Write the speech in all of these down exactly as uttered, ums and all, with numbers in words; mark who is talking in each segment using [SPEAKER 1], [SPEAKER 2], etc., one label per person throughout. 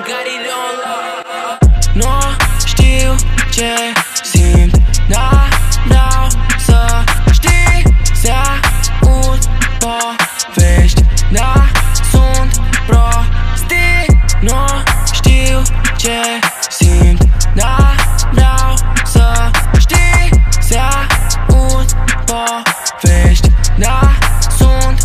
[SPEAKER 1] Nu știu ce simt, dar vreau să știi, să aud povești, da, sunt prostii. Nu știu ce simt, dar vreau să știi, să aud povești, da, sunt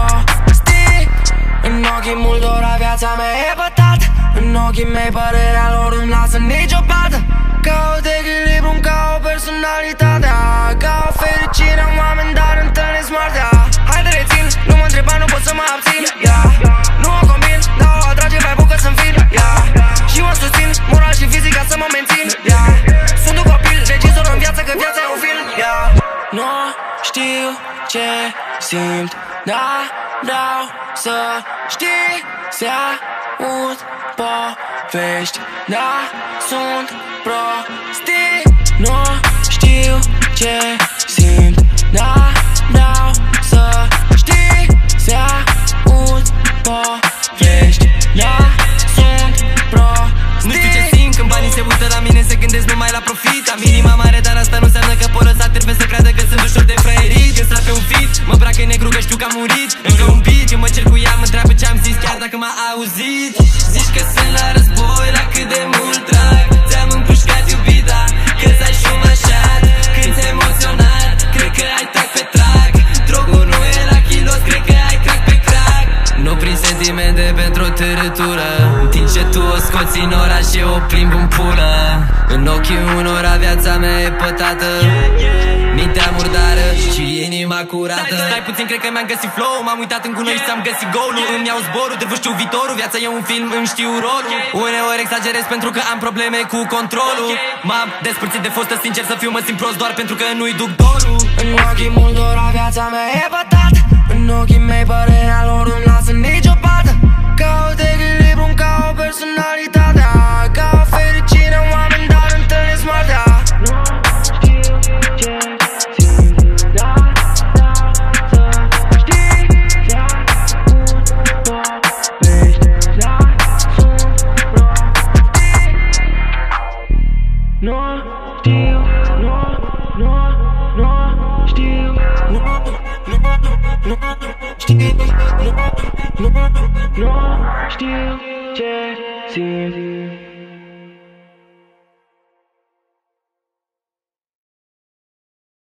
[SPEAKER 1] prostii. În ochii multora viața mea e pătată, în ochii mei părerea lor nu-mi lasă niciodată. Caut echilibru-mi, caut personalitatea, caut fericirea în oameni, dar întâlnesc moartea. Haide rețin, nu mă întreba, nu pot să mă abțin, yeah. Nu o combin, dar o atrage vibe-ul că sunt fin, yeah. Și o susțin, moral și fizic ca să mă mențin, yeah. Sunt un copil, regizor în viață, că viața e un film, yeah. Nu știu ce simt, dar vreau să știi, să aud povești, da, sunt prostii. Nu știu ce simt, dar vreau să știi, să aud povești, da, sunt prostii.
[SPEAKER 2] Nu știu ce simt când banii se uită la mine, se gândesc numai la profit. Am inima mare, dar asta nu înseamnă că pot lăsa trebuie să creadă că sunt ușor de fraierit. Când sar pe un fit, mă îmbracă negru că știu că am murit. Încă un beat, eu mă cer cu ea, mă întreabă ce-am zis chiar dacă m-a auzit. Zici că sunt la război, la cât de mult trag. Ți-am împușcat iubita, că-ți ai șumașat. Când ți-ai emoționat, cred că ai tac pe trac. Drogul nu e la kilos, cred că ai crack pe crack. Nu prin sentimente pentru o târâtură, în timp ce tu o scoți în oraș și o plimbi în pulă. În ochii unora viața mea e pătată, mintea murdară și inima curată. Stai puțin, cred că mi-am găsit flow, m-am uitat în gunoi și ți-am găsit golul. Îmi iau zborul, trebuie știu viitorul, viața e un film, îmi știu rolul. Uneori exagerez pentru că am probleme cu controlul. M-am despărțit de fostă, sincer să fiu, mă simt prost doar pentru că nu-i duc dorul.
[SPEAKER 1] În ochii multora viața mea e pătată, în ochii mei părerea lor nu-mi lasă niciodată. Caut echilibru-mi, caut personalitatea, caut fericirea în oameni, dar întâlnesc moartea. Nu știu, nu, nu, nu știu, nu, nu, nu știu, nu, nu, nu știu ce simt.